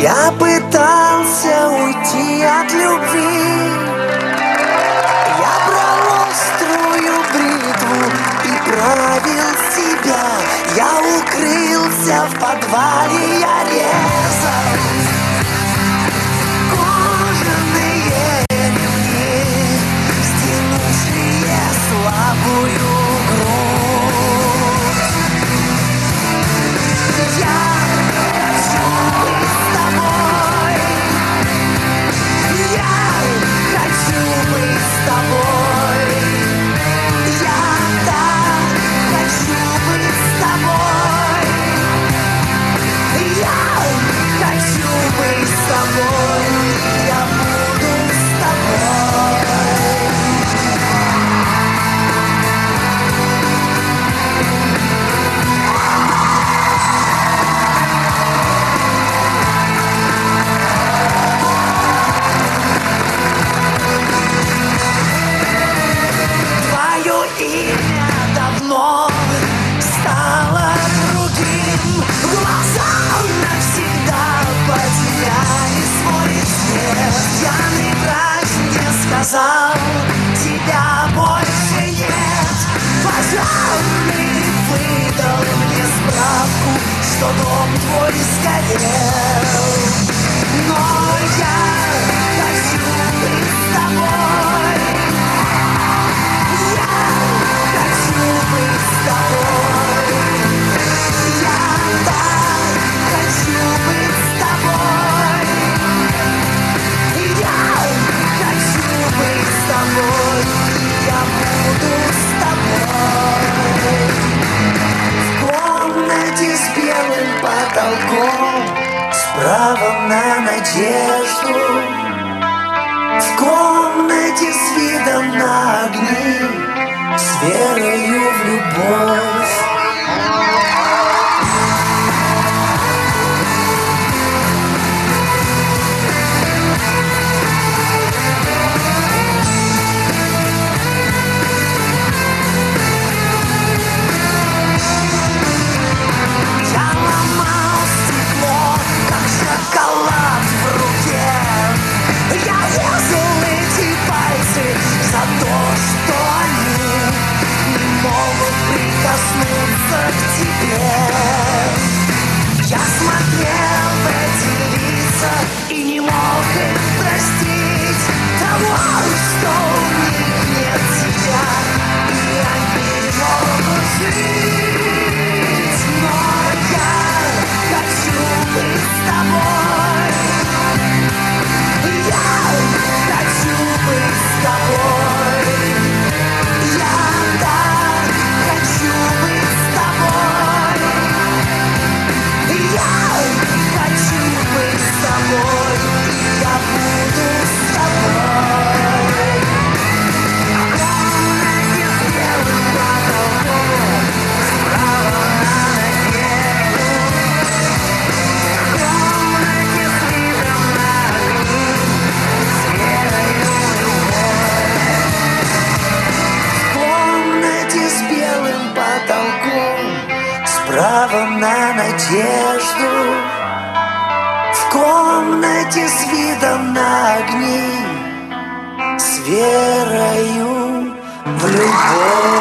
Я пытался уйти от любви. Я брал острую бритву и правил себя. Я укрылся в подвале, я резал кожаные ремни, стянувшие слабую грудь. Я хочу быть с тобой. Я хочу быть с тобой. Я так хочу быть с тобой. Я хочу быть с тобой. Я буду с тобой. Твое имя давно стало другим. Глаза навсегда потеряли свой цвет. Пьяный врач мне сказал, тебя больше нет. Пожарный выдал мне справку, что дом твой сгорел. Но я хочу быть с тобой. Я хочу быть с тобой. Я так хочу быть с тобой. Я хочу быть с тобой. Я буду с тобой. В комнате с белым потолком, с правом на надежду. В комнате с видом на огни, с верою в любовь. Я ломал стекло, как шоколад в руке. Я резал эти пальцы за то, что они не могут прикоснуться к тебе. Я смотрел в эти лица и не мог их простить. Того, что у них нет тебя, и они не могут жить. Но я хочу быть с тобой. Я хочу быть с тобой. Я так хочу быть с тобой. Я хочу быть с тобой. Я буду с тобой. В комнате с белым потолком, справа на надежду. В комнате с видом на огни, с верою в любовь. В комнате с белым потолком, с правом на надежду. В комнате с видом на огни, с верою в любовь.